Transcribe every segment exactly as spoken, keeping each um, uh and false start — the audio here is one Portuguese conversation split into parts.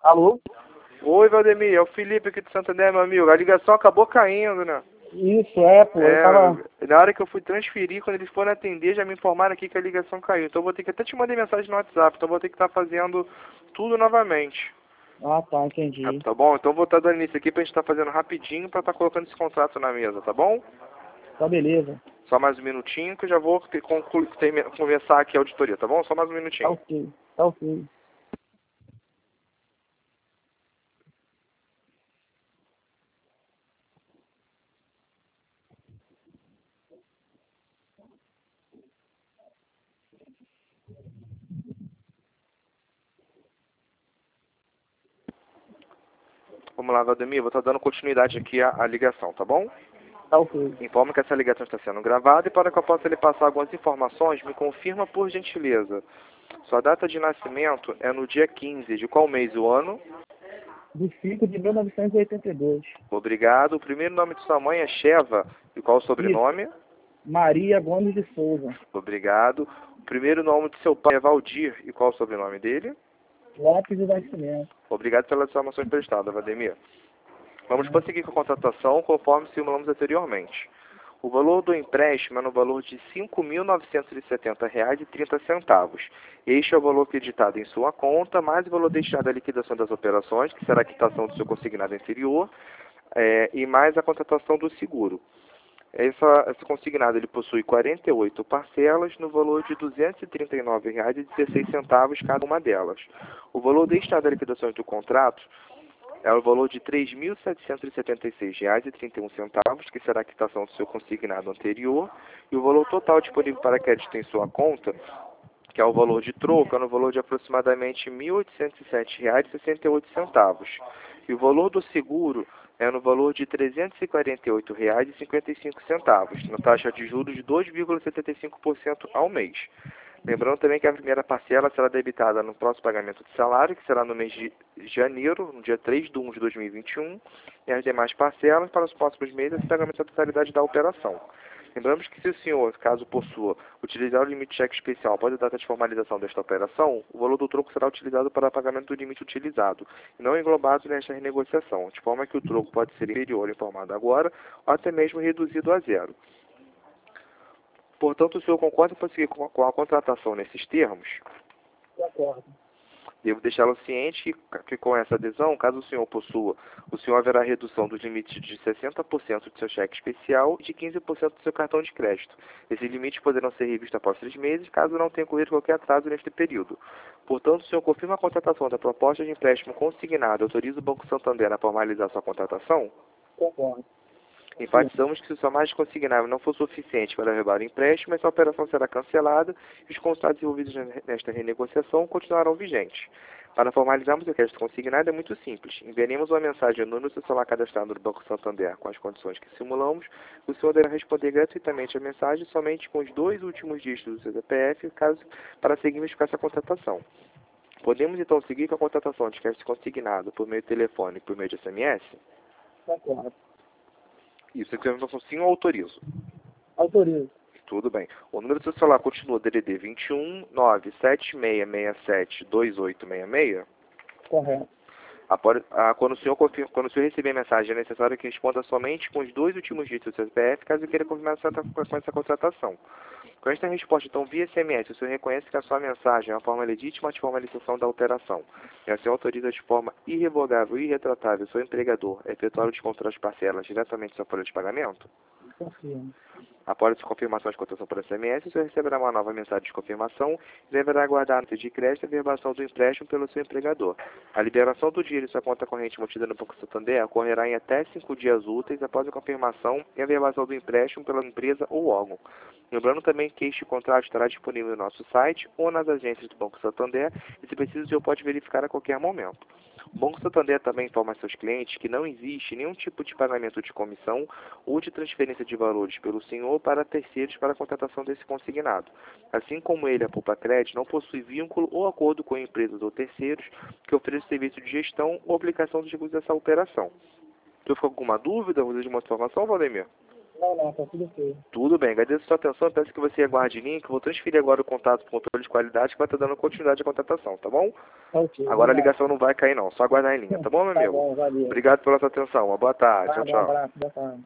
Alô? Oi, Valdemir, é o Felipe aqui de Santander, meu amigo. A ligação acabou caindo, né? Isso, é, pô. Eu É, tava... na hora que eu fui transferir, quando eles foram atender, já me informaram aqui que a ligação caiu. Então eu vou ter que até te mandar mensagem no WhatsApp, então eu vou ter que estar fazendo tudo novamente. Ah, tá, Ah, entendi. tá bom? Então eu vou estar dando início aqui pra gente estar fazendo rapidinho pra estar colocando esse contrato na mesa, tá bom? Tá, beleza. Só mais um minutinho que eu já vou ter- conclu- termi- começar aqui a auditoria, tá bom? Só mais um Tá minutinho. ok, tá ok. Vamos lá, Valdemir, vou estar dando continuidade aqui à, à ligação, tá bom? Tá ok. Informo que essa ligação está sendo gravada e para que eu possa lhe passar algumas informações, me confirma por gentileza. Sua data de nascimento é no dia quinze de qual mês o ano? Do cinco de mil novecentos e oitenta e dois. Obrigado. O primeiro nome de sua mãe é Sheva e qual o Isso. sobrenome? Maria Gomes de Souza. Obrigado. O primeiro nome de seu pai é Valdir e qual o sobrenome dele? Lopes do Nascimento. Obrigado pelas informações prestadas, Valdemir. Vamos prosseguir com a contratação conforme simulamos anteriormente. O valor do empréstimo é no valor de cinco mil novecentos e setenta reais e trinta centavos. Este é o valor acreditado em sua conta, mais o valor destinado à liquidação das operações, que será a quitação do seu consignado anterior, é, e mais a contratação do seguro. Essa, esse consignado ele possui quarenta e oito parcelas no valor de duzentos e trinta e nove reais e dezesseis centavos cada uma delas. O valor destinado à liquidação do contrato é o valor de três mil setecentos e setenta e seis reais e trinta e um centavos, que será a quitação do seu consignado anterior, e o valor total disponível para crédito em sua conta, que é o valor de troco, é no valor de aproximadamente mil oitocentos e sete reais e sessenta e oito centavos. E o valor do seguro é no valor de trezentos e quarenta e oito reais e cinquenta e cinco centavos, na taxa de juros de dois vírgula setenta e cinco por cento ao mês. Lembrando também que a primeira parcela será debitada no próximo pagamento de salário, que será no mês de janeiro, no dia três de um de dois mil e vinte e um, e as demais parcelas para os próximos meses, o pagamento da totalidade da operação. Lembramos que se o senhor, caso possua, utilizar o limite de cheque especial após a data de formalização desta operação, o valor do troco será utilizado para pagamento do limite utilizado, e não englobado nesta renegociação, de forma que o troco pode ser inferior informado agora, ou até mesmo reduzido a zero. Portanto, o senhor concorda em prosseguir com a, com a contratação nesses termos? De acordo. Devo deixá-lo ciente que, que com essa adesão, caso o senhor possua, o senhor haverá redução dos limites de sessenta por cento do seu cheque especial e de quinze por cento do seu cartão de crédito. Esses limites poderão ser revistos após três meses, caso não tenha ocorrido qualquer atraso neste período. Portanto, o senhor confirma a contratação da proposta de empréstimo consignado e autoriza o Banco Santander a formalizar sua contratação? Concordo. Enfatizamos que se o seu margem consignável não for suficiente para levar o empréstimo, essa operação será cancelada e os contratos envolvidos nesta renegociação continuarão vigentes. Para formalizarmos o crédito consignado é muito simples. Enviaremos uma mensagem no seu celular cadastrado no Banco Santander com as condições que simulamos. O senhor deverá responder gratuitamente a mensagem somente com os dois últimos dígitos do seu C P F, caso, para seguirmos com essa contratação. Podemos então seguir com a contratação de crédito consignado por meio de telefone e por meio de S M S? Concordo. Isso aqui é uma informação sim ou autorizo? Autorizo. Tudo bem. O número do seu celular continua D D D vinte e um, nove sete seis seis sete, dois oito seis seis? Correto. Após, ah, quando, o senhor confirma, quando o senhor receber a mensagem, é necessário que responda somente com os dois últimos dígitos do seu C P F, caso queira confirmar essa, com essa contratação. Com esta resposta, então, via S M S, o senhor reconhece que a sua mensagem é uma forma legítima de formalização da operação. E o senhor autoriza de forma irrevogável e irretratável o seu empregador a efetuar o desconto das parcelas diretamente da sua folha de pagamento? Confirmo. Após a confirmação de cotação por S M S, o senhor receberá uma nova mensagem de confirmação e deverá aguardar a nota de crédito e a verbação do empréstimo pelo seu empregador. A liberação do dinheiro em sua conta corrente mantida no Banco Santander ocorrerá em até cinco dias úteis após a confirmação e a verbação do empréstimo pela empresa ou órgão. Lembrando também que este contrato estará disponível no nosso site ou nas agências do Banco Santander e, se preciso, o senhor pode verificar a qualquer momento. O Banco Santander também informa a seus clientes que não existe nenhum tipo de pagamento de comissão ou de transferência de valores pelo senhor para terceiros para a contratação desse consignado. Assim como ele, a Poupa Crédito, não possui vínculo ou acordo com empresas ou terceiros que ofereçam serviço de gestão ou aplicação dos recursos dessa operação. Tu ficou com alguma dúvida ou de uma informação, Valdemir? Não, não, tá tudo ok. Tudo bem, agradeço a sua atenção, peço que você aguarde em link, vou transferir agora o contato para o controle de qualidade que vai estar dando continuidade à contratação, tá bom? Tá ok. Agora a Obrigado. ligação não vai cair não, só aguardar em linha, tá bom, meu Tá amigo? bom, valeu. Obrigado pela sua atenção, uma boa tarde, tchau, Tá bom, um tchau. abraço, boa tarde.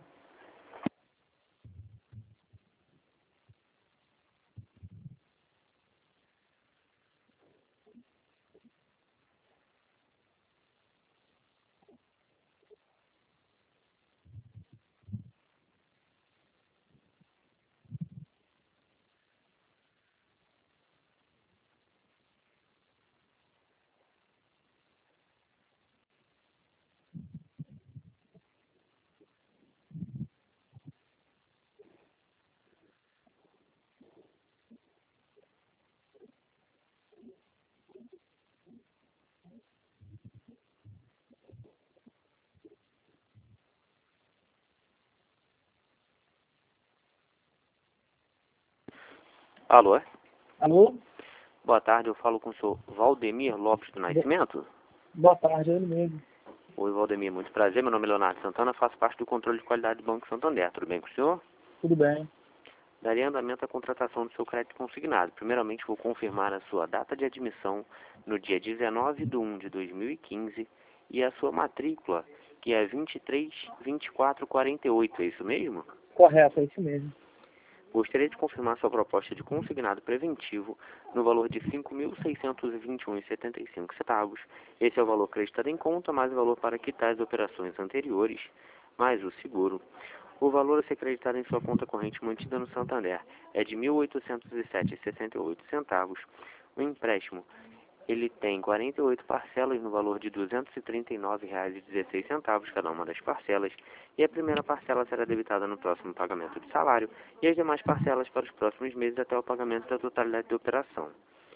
Alô? Alô? Boa tarde, eu falo com o senhor Valdemir Lopes do Nascimento. Boa tarde, é ele mesmo. Oi, Valdemir, muito prazer. Meu nome é Leonardo Santana, faço parte do controle de qualidade do Banco Santander. Tudo bem com o senhor? Tudo bem. Daria andamento à contratação do seu crédito consignado. Primeiramente, vou confirmar a sua data de admissão no dia dezenove de um de dois mil e quinze e a sua matrícula, que é vinte e três, vinte e quatro, quarenta e oito. É isso mesmo? Correto, é isso mesmo. Gostaria de confirmar sua proposta de consignado preventivo no valor de cinco mil seiscentos e vinte e um reais e setenta e cinco centavos. Esse é o valor acreditado em conta, mais o valor para quitar as operações anteriores, mais o seguro. O valor a ser acreditado em sua conta corrente mantida no Santander é de mil oitocentos e sete reais e sessenta e oito centavos. O empréstimo, ele tem quarenta e oito parcelas no valor de duzentos e trinta e nove reais e dezesseis centavos cada uma das parcelas, e a primeira parcela será debitada no próximo pagamento de salário e as demais parcelas para os próximos meses até o pagamento da totalidade da operação.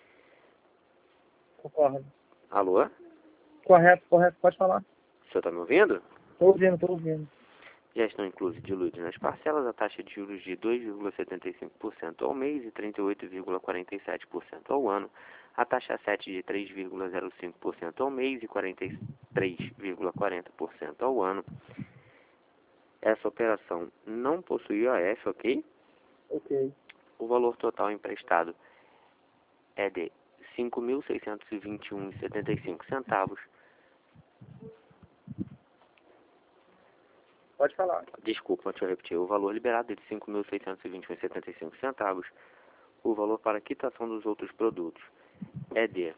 Concordo. Alô? Correto, correto, pode falar. O senhor está me ouvindo? Tô ouvindo, tô ouvindo. Já estão inclusos diluídos nas parcelas a taxa de juros de dois vírgula setenta e cinco por cento ao mês e trinta e oito vírgula quarenta e sete por cento ao ano, a taxa sete de três vírgula zero cinco por cento ao mês e quarenta e três vírgula quarenta por cento ao ano. Essa operação não possui O F, ok? Ok. O valor total emprestado é de cinco mil seiscentos e vinte e um reais e setenta e cinco centavos. Pode falar. Desculpa, deixa eu repetir. O valor liberado é de cinco mil seiscentos e vinte e um reais e setenta e cinco centavos. O valor para quitação dos outros produtos é de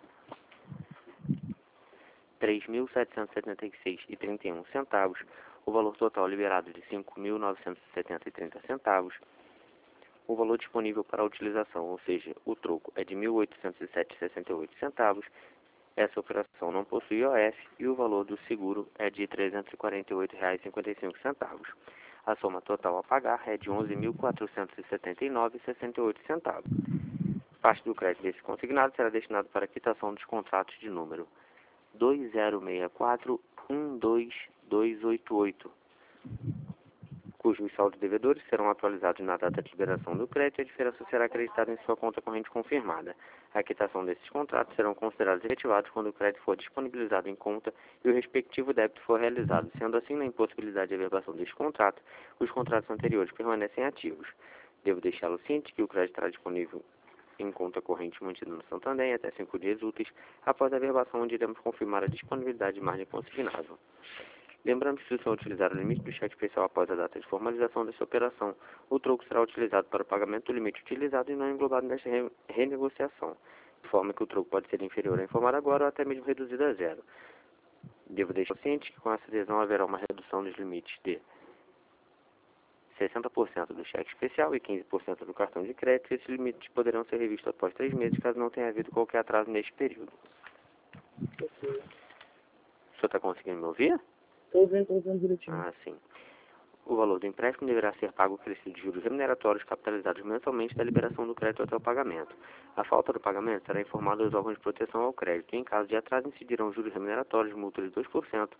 três mil setecentos e setenta e seis reais e trinta e um centavos. O valor total liberado é de cinco mil novecentos e setenta reais e trinta centavos. O valor disponível para utilização, ou seja, o troco, é de mil oitocentos e sete reais e sessenta e oito centavos. Essa operação não possui O F e o valor do seguro é de trezentos e quarenta e oito reais e cinquenta e cinco centavos. A soma total a pagar é de onze mil quatrocentos e setenta e nove reais e sessenta e oito centavos. Parte do crédito desse consignado será destinado para a quitação dos contratos de número dois zero seis quatro um dois dois oito oito, cujos saldos devedores serão atualizados na data de liberação do crédito e a diferença será acreditada em sua conta corrente confirmada. A quitação desses contratos serão considerados efetivados quando o crédito for disponibilizado em conta e o respectivo débito for realizado. Sendo assim, na impossibilidade de averbação deste contrato, os contratos anteriores permanecem ativos. Devo deixá-lo ciente que o crédito estará disponível em conta corrente mantida no Santander em até cinco dias úteis após a averbação, onde iremos confirmar a disponibilidade de margem consignável. Lembrando que se o senhor utilizar o limite do cheque especial após a data de formalização dessa operação, o troco será utilizado para o pagamento do limite utilizado e não englobado nesta re renegociação, de forma que o troco pode ser inferior a informar agora ou até mesmo reduzido a zero. Devo deixar ciente que com essa adesão haverá uma redução dos limites de sessenta por cento do cheque especial e quinze por cento do cartão de crédito, e esses limites poderão ser revistos após três meses, caso não tenha havido qualquer atraso neste período. Ok. O senhor está conseguindo me ouvir? Tô ouvindo, tô ouvindo direitinho. Ah, sim. O valor do empréstimo deverá ser pago crescido de juros remuneratórios capitalizados mensalmente da liberação do crédito até o pagamento. A falta do pagamento será informada aos órgãos de proteção ao crédito e, em caso de atraso, incidirão juros remuneratórios, multa de dois por cento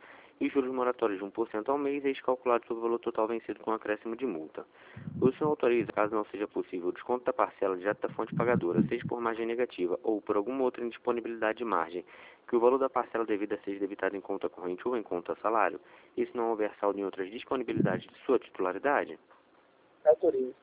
e juros moratórios de um por cento ao mês, ex calculado sobre o valor total vencido com acréscimo de multa. O senhor autoriza, caso não seja possível, o desconto da parcela direto da fonte pagadora, seja por margem negativa ou por alguma outra indisponibilidade de margem, que o valor da parcela devida seja debitado em conta corrente ou em conta salário, e se não houver saldo em outras disponibilidades de sua titularidade? Autorizo.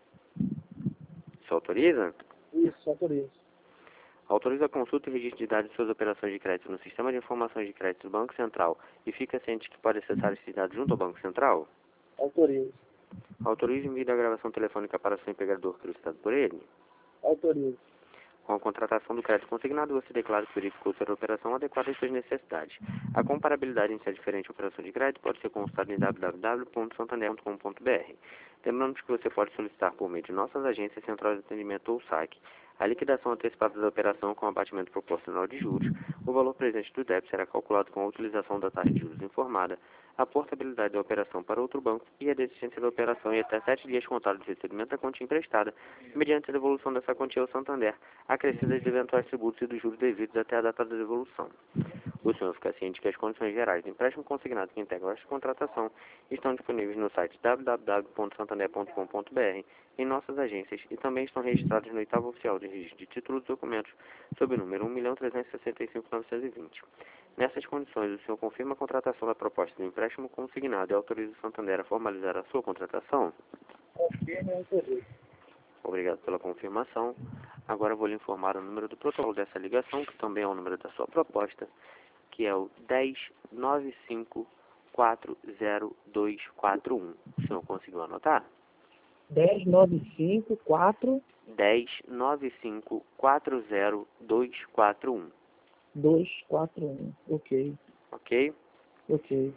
O senhor autoriza? Isso, autorizo. Autoriza a consulta e registro de dados de suas operações de crédito no Sistema de Informações de Crédito do Banco Central e fica ciente que pode acessar esses dados junto ao Banco Central? Autorizo. Autoriza o envio da gravação telefônica para seu empregador solicitado por ele? Autorizo. Com a contratação do crédito consignado, você declara que verificou ser a operação adequada às suas necessidades. A comparabilidade entre a diferente operação de crédito pode ser consultada em w w w ponto santander ponto com ponto b r. Lembramos que você pode solicitar por meio de nossas agências centrais de atendimento ou saque a liquidação antecipada da operação com abatimento proporcional de juros. O valor presente do débito será calculado com a utilização da taxa de juros informada, a portabilidade da operação para outro banco e a desistência da operação em até sete dias contados de recebimento da quantia emprestada, mediante a devolução dessa quantia ao Santander, acrescidas de eventuais tributos e dos juros devidos até a data da devolução. O senhor fica ciente que as condições gerais do empréstimo consignado que integram esta contratação estão disponíveis no site w w w ponto santander ponto com ponto b r, em nossas agências, e também estão registrados no oitavo oficial de registro de títulos e documentos, sob o número um milhão trezentos e sessenta e cinco mil novecentos e vinte. Nessas condições, o senhor confirma a contratação da proposta do empréstimo consignado e autoriza o Santander a formalizar a sua contratação? Confirme e autorizo. Obrigado pela confirmação. Agora vou lhe informar o número do protocolo dessa ligação, que também é o número da sua proposta, que é o dez nove cinco quatro zero dois quatro um. O senhor conseguiu anotar? dez nove cinco quatro dez nove cinco quatro zero dois quatro um. dois quatro um. Ok. Ok? Ok.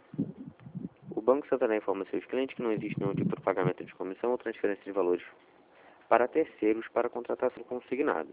O Banco Santander informa seus clientes que não existe nenhum tipo de pagamento de comissão ou transferência de valores para terceiros para contratação consignada.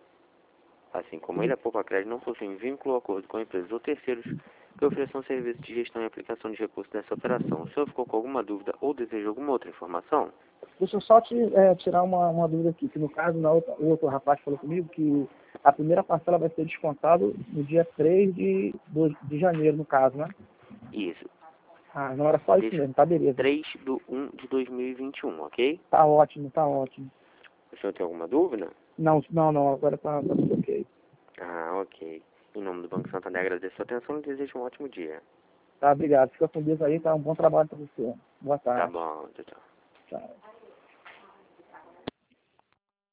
Assim como ele, a Poupa Crédito não possui vínculo ou acordo com empresas ou terceiros que ofereçam serviços de gestão e aplicação de recursos dessa operação. O senhor ficou com alguma dúvida ou deseja alguma outra informação? Deixa eu só te, é, tirar uma, uma dúvida aqui, que no caso, na outra, o outro rapaz falou comigo que a primeira parcela vai ser descontada no dia três de, de janeiro, no caso, né? Isso. Ah, não era só isso Deixa- mesmo, tá beleza. três de um de dois mil e vinte e um, ok? Tá ótimo, tá ótimo. O senhor tem alguma dúvida? Não, não, não, agora tá, tá tudo ok. Ah, ok. Em nome do Banco Santander, agradeço a sua atenção e desejo um ótimo dia. Tá, obrigado. Fica com Deus aí, tá? Um bom trabalho pra você. Boa Tá tarde. bom, tchau, tchau. Tchau.